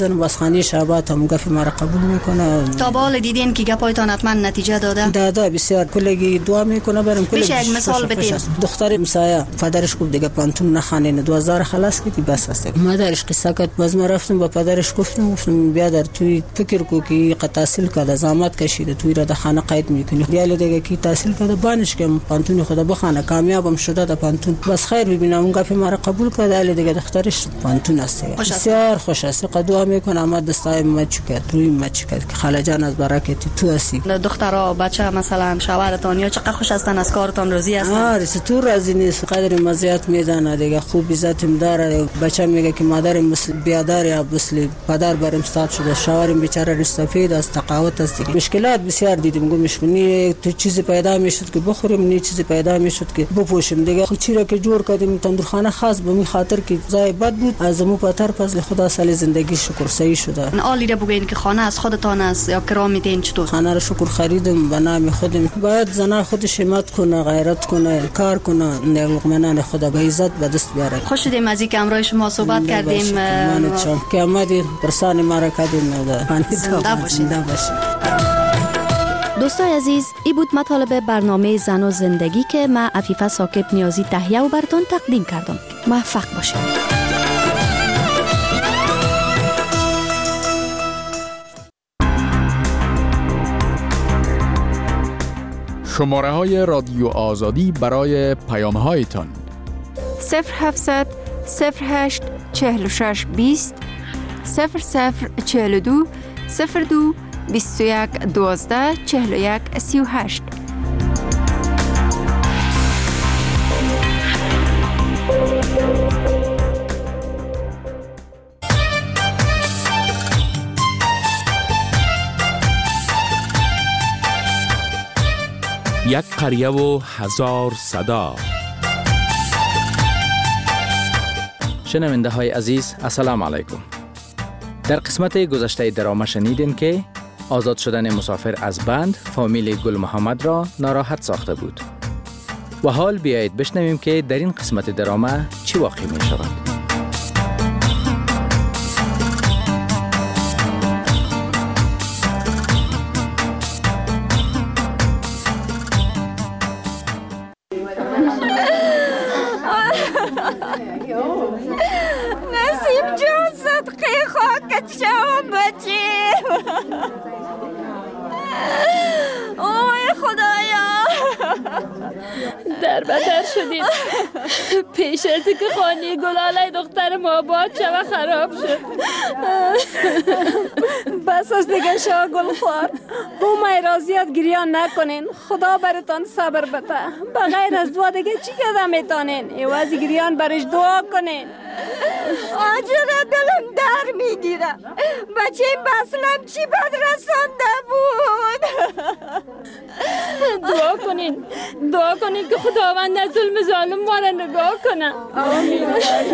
بازخانی شعبات هم گفت ما را قبول میکنه. تا بال دیدین که گپایتان حتما نتیجه داده بسیار کلگی دعا میکنه برام. میشه یک مثال بدید؟ دختر مسایه پدرش گفت دیگه پانتون نخوانین 2000 خلاص کردی بس است. مادرش قصه کرد باز ما رفتم با پدرش گفتم بیا در توی فکر کو که تحصیل کرده زحمت کشیده توی را در خانه قید میکنی بیا دیگه کی تحصیل کرده بانش که پانتون خدا بخونه کامیابم شده در پانتون بس خیر ببینم اون گفت ما را قبول کرده دیگه دخترش پانتون است. بسیار خوش است. دعا میکنم ما دستای ما چکه روی ما چکه که خاله جان از برکتی تو هستی. دخترها بچه مثلا شوهرتان یا چقدر خوش هستن از کارتان راضی هستن؟ تو راضی نیست قدر مزیت میدانه دیگه خوب عزتم داره. بچه میگه که مادرم مثل بیادر یا مثل پدر برم استاد شده شوهرم بیچاره سفید از تقاوت است دیگه. مشکلات بسیار دیدم گمش نی تو چیزی پیدا میشد که بخوریم نی چیزی پیدا میشد که بپوشیم دیگه. خود چیزی که جور کردیم تندورخانه خاص به می خاطر که زای بد بود از مو پتر پس خدا سال زندگی شکر صحیح شده. عالی را بگین که خانه از خودتان است یا کرام میدین چطور؟ خانه را شکر خریدم به نام خودم. باید زنا خودش همت کنه غیرت کنه کار کنه نگمنان خدا به عزت به دست بیاره. خوش شدیم از اینکه امروز شما صحبت کردیم. که آمدید برسان ما را کردیم. زنده باشید. دوستای عزیز ای بود مطالب برنامه زن و زندگی که من عفیفه ثاقب نیازی تهیه و براتون تقدیم کردم. موفق باشید. شماره‌های رادیو آزادی برای پیام‌هایتان 0700 08 46 20 0042 02 21 12 41 38. یک قریه و هزار صدا. شنونده های عزیز السلام علیکم. در قسمت گذشته درامه شنیدین که آزاد شدن مسافر از بند فامیل گل محمد را ناراحت ساخته بود. و حال بیایید بشنویم که در این قسمت درامه چی واقع می شود. نسیم جان صدقه خاکت شوم بچه. اوه خدایا در بدر شدیم. پیش از که خانه گلاله دختر ما آباد شد و خراب شد. بس از دیگه شما گلخوار بومای راضیت گریان نکنین. خدا براتان صبر بده. بغیر از دعا دیگه چی کده میتانین؟ ایوازی گریان برش دعا کنین. آجره دلم در میگیره. بچه بسلم چی بد رسانده بود. دعا کنین که خداوند از ظلم ظالم ما را نگاه کنه. آمین.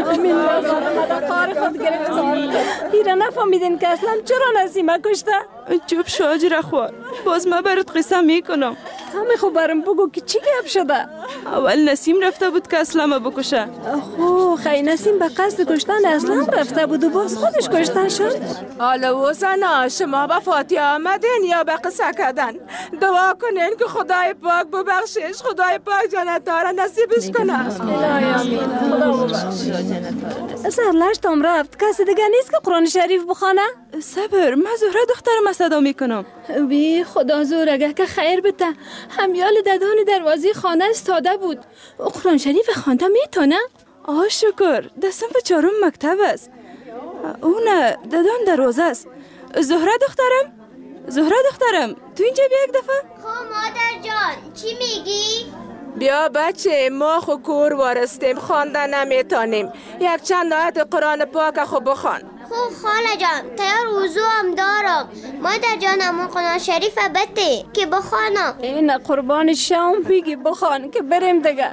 کار خود گرفتار. ایره نفهمیدین که اصلا چرا نسیمه کشته؟ چوب شو آجره خوار. باز ما برات قصه میکنم. همه خوب برم بگو که چی گپ شده؟ اول نسیم رفته بود که اسلام بکشه. خیلی نسیم به قصد کشتن اسلام رفته بود و باز خودش کشتن شد. حالا وزنا شما به فاتحه آمدین یا به قصه کردن؟ دعا کنین که خدای پاک ببخشش. خدای پاک جنت‌ها را نصیبش کنه. خدا ببخش. سرلشتم رفت. کسی دیگه نیست که قرآن شریف بخونه؟ صبر من زهره دخترم صدا میکنم. بی خدا زورگه که خیر بده. همیال ددان دروازه خانه استاده بود. قرآن شریف خوانده میتونه؟ شکر دستم به 4 مکتب است. اونه ددان دروازه است. زهره دخترم تو اینجا بیا یک دفعه. مادر جان چی میگی؟ بیا بچه ما خو کور وارستیم خواندن نمیتونیم. یک چند آیت قرآن پاک خو بخوان. خوب خاله جان تیار وضو هم دارم. مادر جان همون قرآن شریف بده که بخوانم. این قربان شام میگی بخوان که بریم دیگه.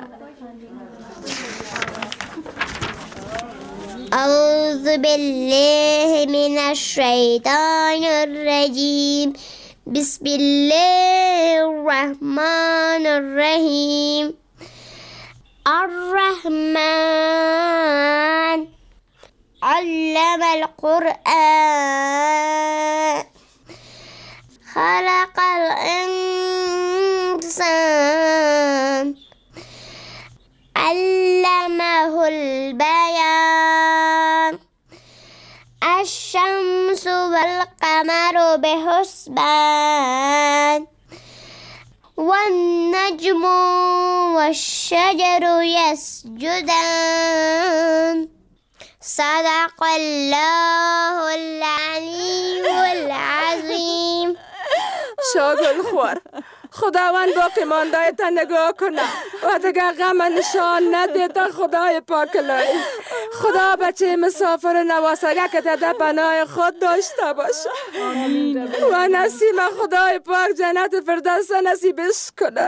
اعوذ بالله من الشیطان الرجیم. بسم الله الرحمن الرحیم. الرحمن علم القرآن خلق الإنسان علمه البيان الشمس والقمر بحسبان والنجم والشجر يسجدان صدق الله العلی العظیم. شاگل خور، خداوند باقی مانده تا نگاه کنه و دیگه غم نشان نده تا خدای پاک لای. خدا بچه مسافر نواسگه که در پناه خود داشته باشه و نسیم خدای پاک جنت فردوس نصیبش کنه.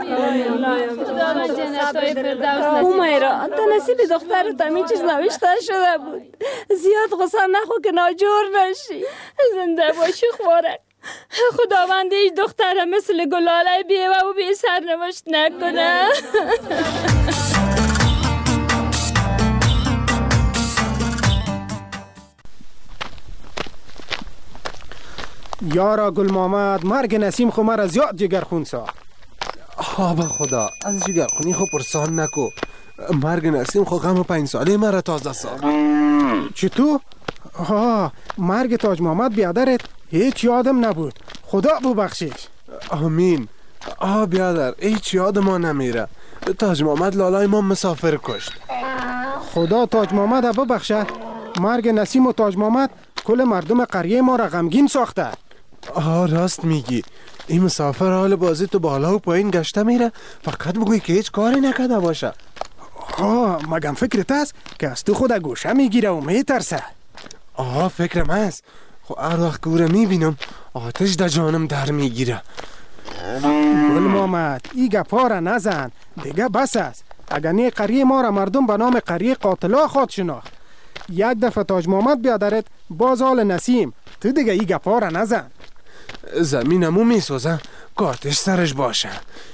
اومیرا تا نصیب دخترت همین چیز نوشته شده بود. زیاد غصه نخو که ناجور نشی. زنده باشی خوارک. خداوند هیچ دختر مثل گلاله بیوه و بی سرنوشت نکنه. یارا گل محمد، مرگ نسیم خو مرا زیاد جگرخون ساخت. به خدا از جگرخونی خو پرسان نکو. مرگ نسیم خو غم 5 ساله مرا تازه ساخت. چطور؟ مرگ تاج محمد بیادرت هیچ یادم نبود. خدا ببخشش. آمین. بیادر هیچ یاد ما نمیره. تاج محمد لالای ما مسافر کشت. خدا تاج محمد ببخشه. مرگ نسیم و تاج محمد کل مردم قریه ما را غمگین ساخته. راست میگی. این مسافر حال بازی تو بالا و پایین گشته میره، فقط بگوی که هیچ کاری نکرده باشه. مگم فکرت است که از تو خود گوشه میگیره و میترسه. فکرم هست. هر وقت که او را میبینم آتش در جانم در میگیره. گل محمد ای گپا را نزن، دیگه بس است. اگر نه قریه ما را مردم به نام قریه قاتلا خواد شناخت. یک دفعه تاج محمد بیادرت باز حال نسیم، تو دیگه ای گپا را نزن. زمینمو میسوزم که آتش سرش باشه.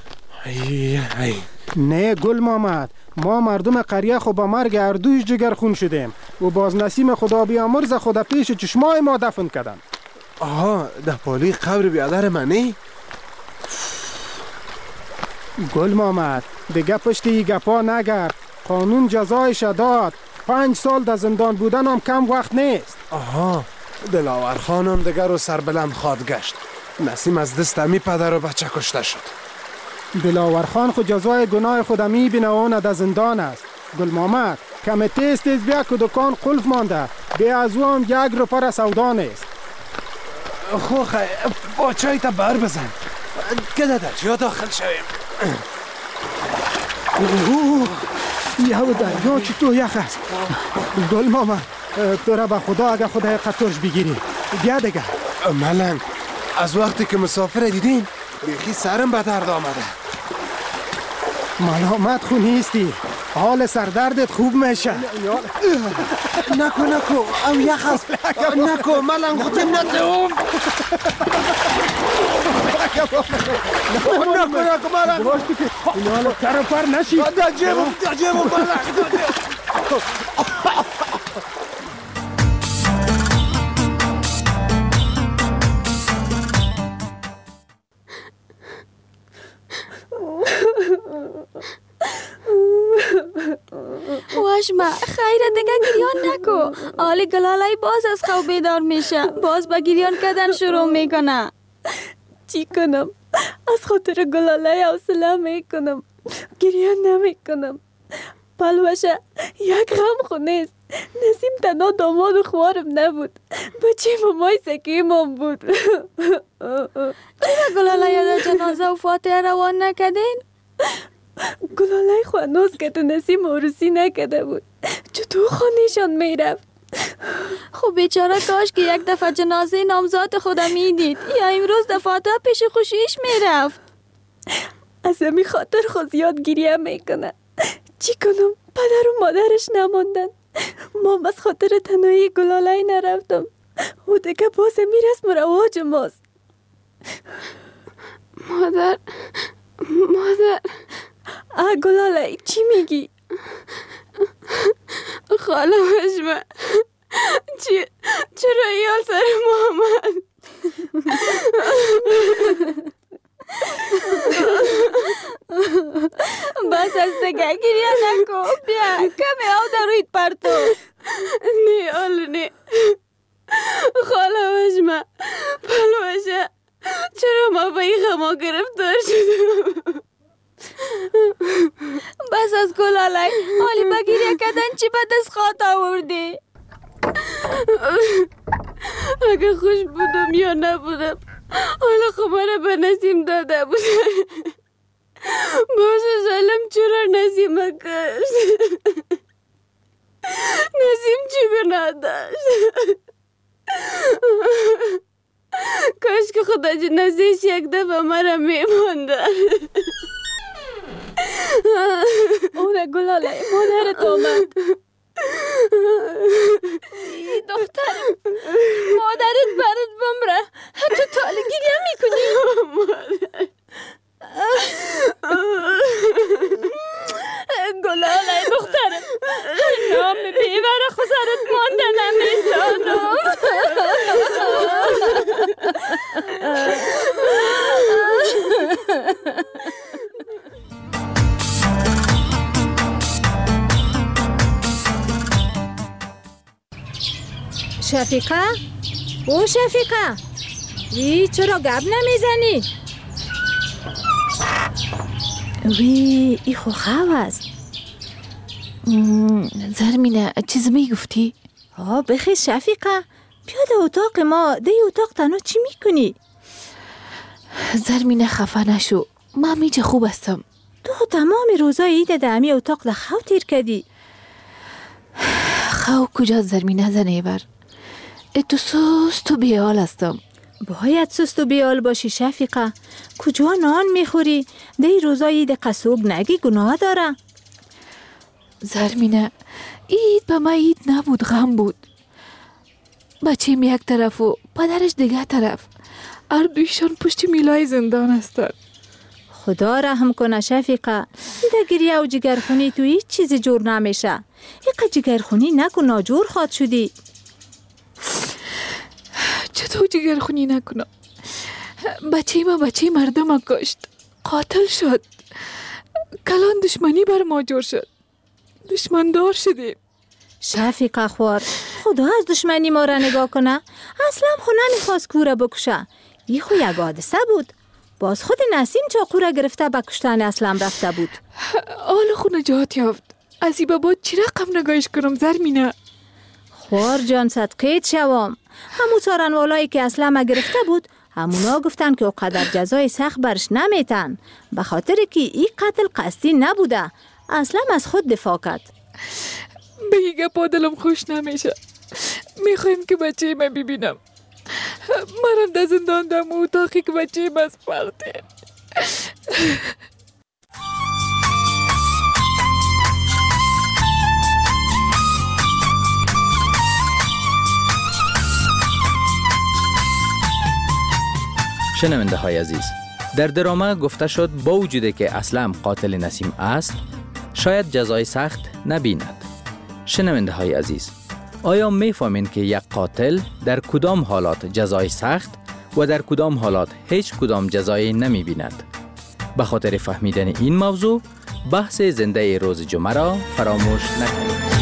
نه گل محمد، ما مردم قریه خو با مرگ اردویش جگر خون شدیم و باز نسیم خدا بیامرز خدا پیش چشمای ما دفن کردن. در پالی قبر بیادر منی؟ گل محمد دیگه پشت ای گپا نگرد. قانون جزایش داد. 5 سال در زندان بودن هم کم وقت نیست. دلاور خانم دیگر رو سربلند خواد گشت. نسیم از دست امی پدر و بچه کشته شد. دلاور خان خود جزای گناه خود میبینه و اون در زندان است. گل محمد کم تیز بیا که دکان قلف مانده. بیا از او هم 1 روپه سودا نیست. خیلی با چای تا بر بزن که در دریا داخل شویم. یهو دریا چطور یخ است. گل محمد تو را به خدا اگر خدای قطرش بگیری بیا دیگه. ملنگ از وقتی که مسافر دیدیم بیخی سرم به درد آمده. ملامت خو نیستی، حال سردردت خوب میشه. نکو او یخ است. نکو ملنگ خودم ندهم. نکو ملنگ این حالا تر و پر نشی. در جیبم ملنگ. واشما خیره دیگه گریان نکو. آلی گلالای باز از خواب بیدار میشه، باز با گریان کردن شروع میکنه. چی کنم؟ از خاطر گلالای حوصله میکنم، گریان نمیکنم. پلوشه یک غم خو نیست. نسیم تنها داماد و خوارم نبود، بچه مامای سکیمم بود. چرا گلالای در جنازه و فاتحه روان نکدین؟ گلالای خوانوز که تو نسیم عروسی نکده بود، چطور خانیشان میرفت؟ خب بیچاره کاش که یک دفعه جنازه نامزاد خودم میدید یا امروز دفعاته پیش خوشیش میرفت. از همین خاطر خود زیاد گریه میکنه. چی کنم؟ پدر و مادرش نماندن. ما از خاطر تنهایی گلالای نرفتم و دیگه باز میرس مرواج ماست. مادر گلالای چی میگی؟ خاله وشمه چرا ایال سر محمد؟ بس از دیگه گریه نکن. بیا کمی آب در رویت پرتو. نه آل نه خاله وشمه پلوشه، چرا ما با این غما گرفتار شدم؟ بس از گلاله حالی با گریه کردن چی به دست خواهد آوردی؟ اگه خوش بودم یا نبودم حالا خماره به نسیم داده بود. باشه سلام چرا نسیم کشت؟ نسیم چی گناه داشت؟ کاش که خدا جنازیش یک دفعه مرا میمانده. اونه گلاله مادرت آمد. دخترم مادرت برات بمره، حتی تاله گریه میکنی. گلاله دخترم نام بیبره خسرت مانده نمیتانم. شفیقه؟ او شفیقه چرا گپ نمیزنی؟ وی ای خو خواب است. زرمینه چیز میگفتی؟ بخیر شفیقه بیا در اتاق ما. در اتاق تنها چی میکنی؟ زرمینه خفه نشو، من میچه خوب هستم. تو تمام روزای عید در همی اتاق لخو تیر کردی. خو کجا زرمینه زنه بر؟ تو سست و بیال هستم. باید سست و بیال باشی شفیقه. کجا نان میخوری؟ در روزای عید قصوگ نگی گناه داره. زرمینه عید به من عید نبود، غم بود. بچیم یک طرف و پدرش دیگه طرف، هر دویشان پشت میلای زندان هستن. خدا رحم کنه شفیقه. در گریه و جگرخونی تو هیچ چیز جور نمیشه. یک جگرخونی نکن ناجور خواد شدی. چطور جگرخونی نکنم؟ بچه مردم کشت، قاتل شد، کلان دشمنی بر ما جور شد، دشمندار شدیم. شفیقه خوار خدا از دشمنی ما را نگاه کنه. اصلا خو نمیخواست کوره بکشه. ای خو یک حادثه بود. باز خود نسیم چاقو گرفته به کشتن اسلم رفته بود. آل خو نجات یافت. از این بابا چی رقم نگاهش کنم زرمینه؟ خوار جان صدقیت شوام. همون سارنوالایی که اسلم گرفته بود همونا گفتن که اوقدر جزای سخت برش نمیتن، به خاطر که این قتل قصدی نبوده. اسلم از خود دفاع کرد. بگیگه پا دلم خوش نمیشه. میخوایم که بچه من ببینم. منم در زندان دم و اتاقی که بچه من از پرده. شنونده های عزیز، در درامه گفته شد با وجوده که اسلم قاتل نسیم است، شاید جزای سخت نبیند. شنونده های عزیز، آیا میفهمین که یک قاتل در کدام حالات جزای سخت و در کدام حالات هیچ کدام جزایی نمی بیند؟ به خاطر فهمیدن این موضوع بحث زنده روز جمعه را فراموش نکنید.